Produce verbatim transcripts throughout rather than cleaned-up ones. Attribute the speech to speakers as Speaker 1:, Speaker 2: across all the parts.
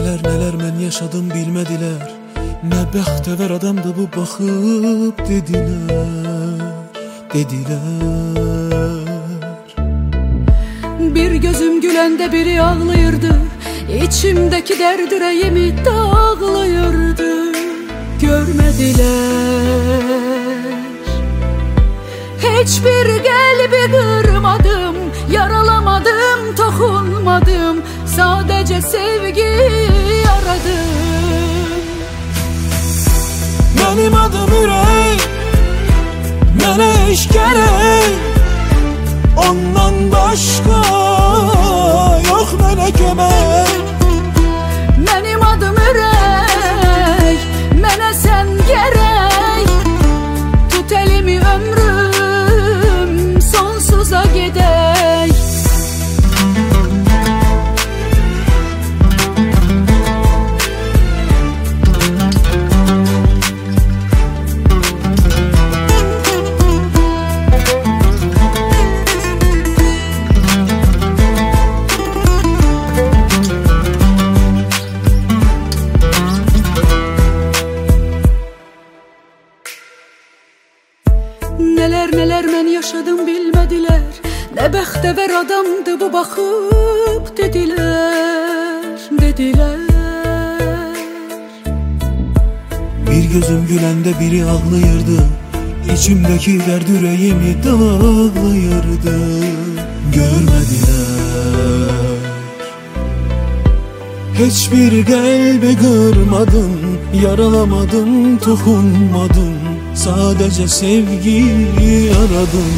Speaker 1: Neler neler mən yaşadım bilmediler. Ne bəxtəvər adamdı bu baxıb dediler, dediler.
Speaker 2: Bir gözüm gülende biri ağlayırdı, İçimdeki derd yüreğimi dağlayırdı. Görmediler. Hiçbir kalbi kırmadım, yaralamadım, dokunmadım. Sadece sevgi aradım.
Speaker 1: Benim adım ürək, mənə iş gərək. Ondan başqa yox mənə kömək.
Speaker 2: Benim adım ürək, mənə sən gərək. Tut elimi ömrüm sonsuza gedək. Neler neler mən yaşadım bilmediler. Ne bəxtəvər adamdı bu baxıb dediler, dediler.
Speaker 1: Bir gözüm gülende biri ağlayırdı, İçimdeki derd yüreğimi dağlayırdı. Görmediler. Hiçbir kalbi kırmadım, yaralamadım, dokunmadım. Sadece sevgi aradım.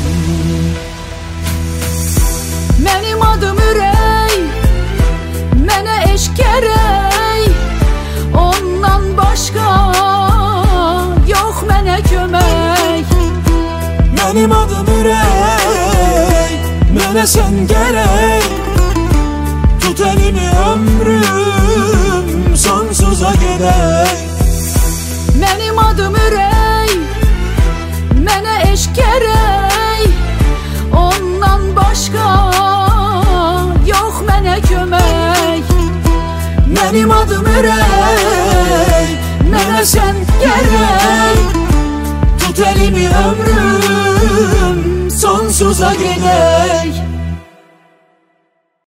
Speaker 2: Benim adım ürək, mənə eşq gərək. Ondan başqa yox mənə kömək.
Speaker 1: Benim adım ürək, mənə sən gərək. Tut elimi ömrüm sonsuza gedək.
Speaker 2: Benim adım ürək, mənə eşq gərək. Ondan başqa yox mənə kömək.
Speaker 1: Benim adım ürək, mənə sən gərək. Tut elimi ömrüm sonsuza gedək.